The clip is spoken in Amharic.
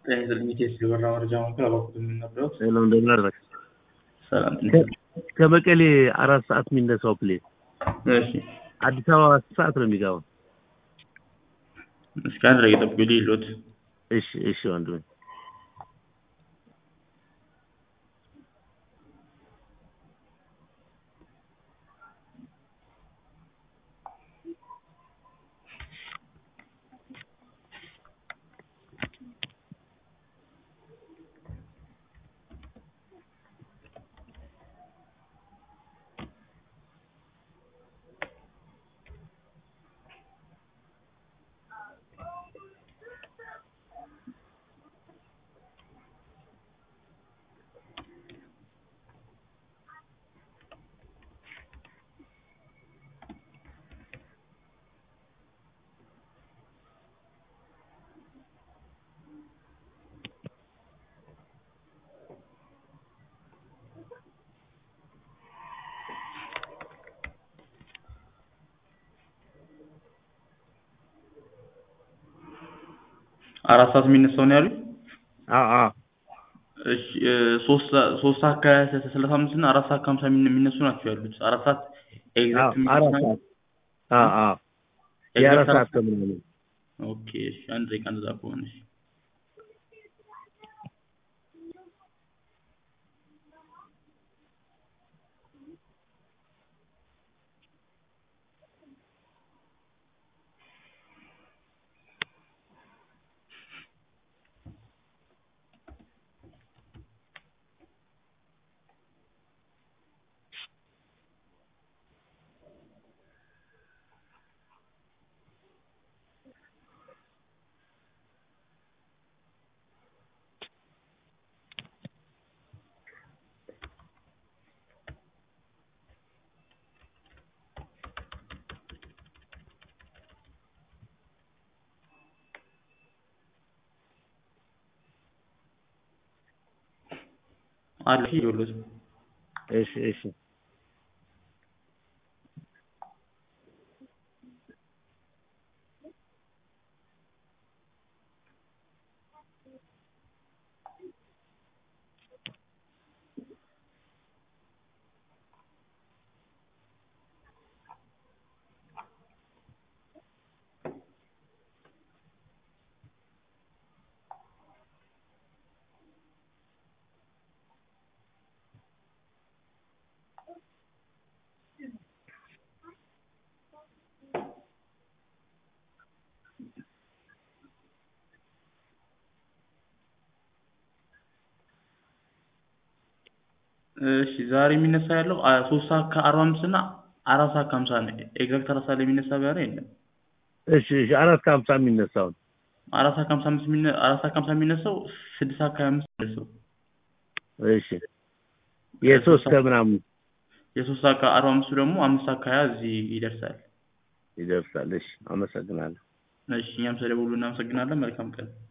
ለሚቴስ ሊበራ መረጃ ማዕከል አባኩት የምንነበረው ነው እንደምናደርግ ሰላም ከመቀሌ 4 ሰዓት የሚነሳው ፕሌን እሺ አዲስ አበባ 10 ሰዓት ነው የሚገባው። እስከ አንድ ላይ ጠብቁ ሊሉት እሺ ወንድሜ 4 ሰዓት የሚነሳው ነው ያሉት? አዎ እሺ 3 ሰዓት ከ35 እና 4 ሰዓት ከ50 የሚነሱ ናቸው ያሉት። 4 ሰዓት ኤግዛክት የሚነሱ የአራት ሰዓት ከምናምን ኦኬ እሺ አንድ ደቂቃ እንደዛ ከሆነ እሺ አለ ይሉት እሺ እሺ ዛሬ የሚነሳ ያለው 3 ሰዓት ከ45 እና 4 ሰዓት ከ50 ነው። ኤግዛክት 4 ሰዓት ላይ የሚነሳ ጋር የለም። እሺ 4 ከ50 የሚነሳው 4 ሰዓት ከ50 የሚነሳው 6 ሰዓት ከ25 የሚነሳው እሺ የ3 ከምናምን የ3 ሰዓት ከ45 ደግሞ 5 ሰዓት ከ20 እዚህ ይደርሳል። እሺ አመሰግናለሁ። እሺ እኛም ስለደወሉ እናመሰግናለን። መልካም ቀን